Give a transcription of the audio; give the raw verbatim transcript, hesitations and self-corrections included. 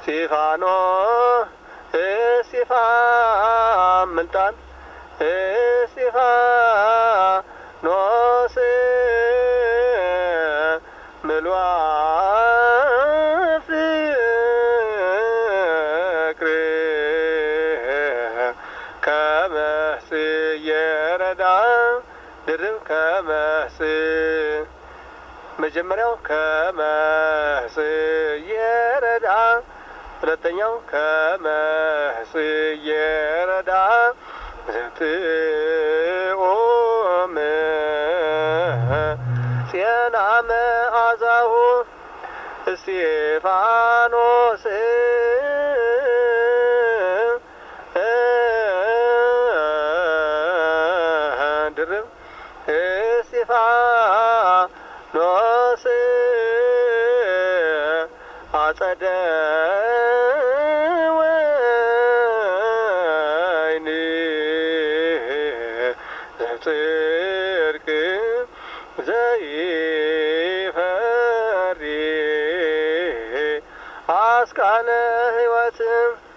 እስጢፋኖስ እስጢፋ ምልጣን እስጢፋኖስ ምሉአ ፍቅር ከመስ የረዳ ድርብ ከመስ መጀመሪያው ከመስ የረዳ ሁለተኛው ከመስ የረዳ ዘትኦም ፄና መዓዛሁ እስጢፋኖስ ድርብ እስጢፋኖስ አጸደ ወይን ዘጽድቅ ዘይፈሪ አስካለ ሕይወት